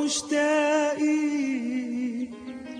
مشتاقين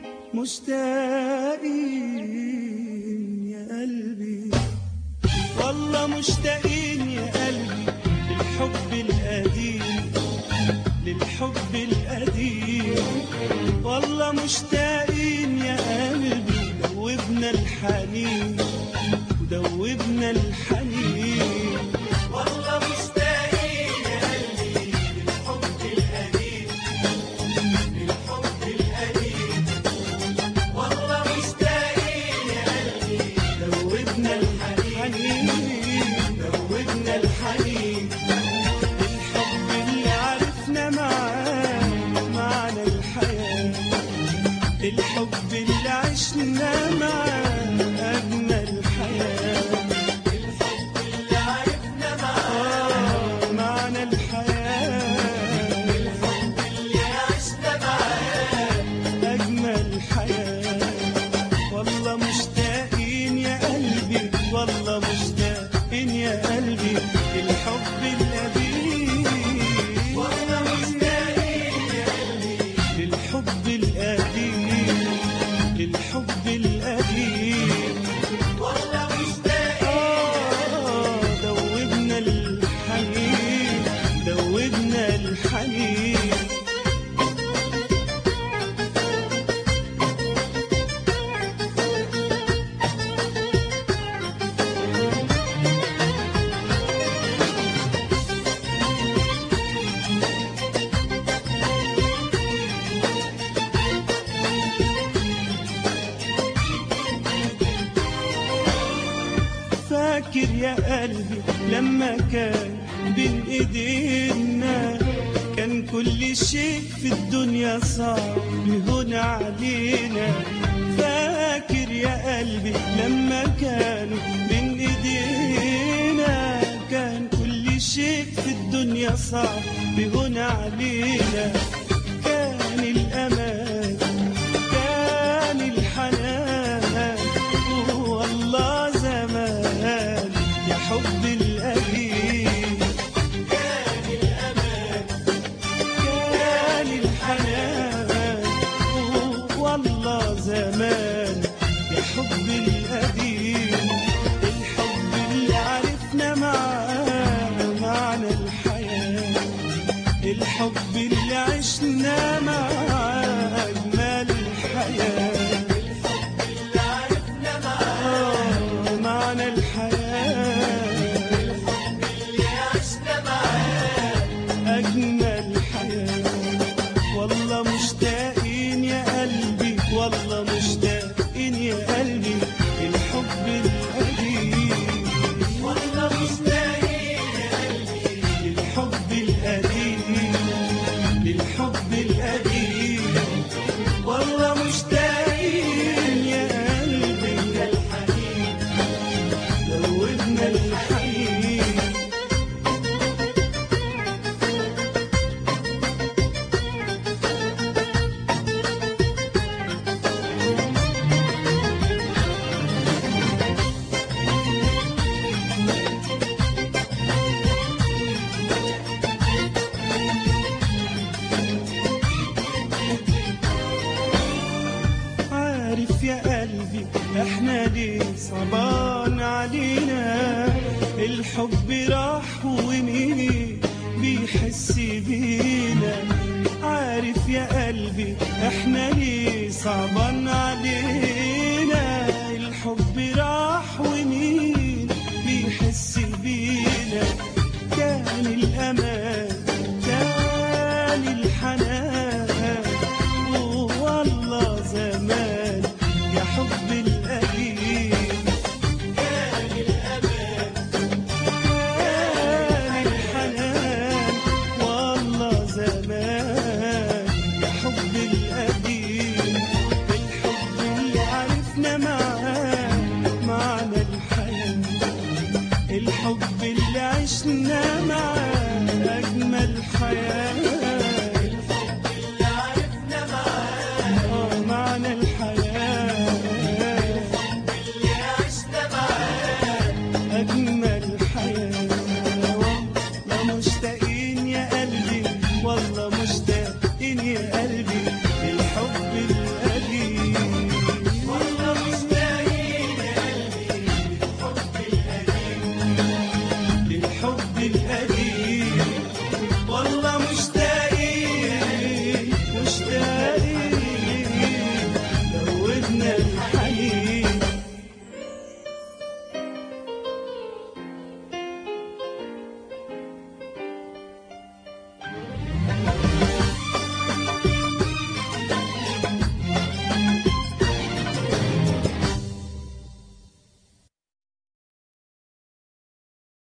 مشتاقين يا قلبي، والله مشتاقين يا قلبي للحب القديم، للحب القديم. والله مشتاقين يا قلبي، دوبنا الحنين ودوبنا الحنين. والله مشتاقين يا قلبي للحب القديم، للحب القديم. والله مشتاقين يا قلبي، دوبنا الحنين دوبنا الحنين. الحب اللي عرفنا معاه معنى الحياة، الحب اللي عشنا معاه أجمل حياة، الحب اللي عرفنا معاه معنى الحياة، الحب اللي عشنا معاه أجمل حياة. والله مشتاقين يا قلبي، والله مشتاقين يا قلبي للحب القديم، والله مشتاقين يا قلبي للحب القديم، للحب القديم. والله مشتاقين دوبنا الحنين دوبنا الحنين. فاكر يا قلبي لما كان بين ايدينا، كان كل شيء في الدنيا صعب يهون علينا. فاكر يا قلبي لما كانوا بين ايدينا، كان كل شيء في الدنيا صعب يهون علينا. كان الامان كان الحنان، والله زمان يا حب القديم. كان الأمان كان الحنان، والله زمان يا حب القديم. الحب اللي عرفنا معاه معنى الحياة، الحب اللي عشنا معاه أجمل الحياة، الحب اللي عرفنا معاه معنى الحياة، الحب اللي عشنا معاه أجمل الحياة. والله مشتاقين يا قلبي، والله مشتاقين يا قلبي للحب القديم، والله مشتاقين يا قلبي للحب القديم، للحب القديم. والله مشتاقين يا قلبي للحنين دوبنا الحنين. عارف يا قلبي احنا ليه صعبان علينا، الحب راح ومين بيحس بينا. عارف يا قلبي احنا ليه صعبان علينا،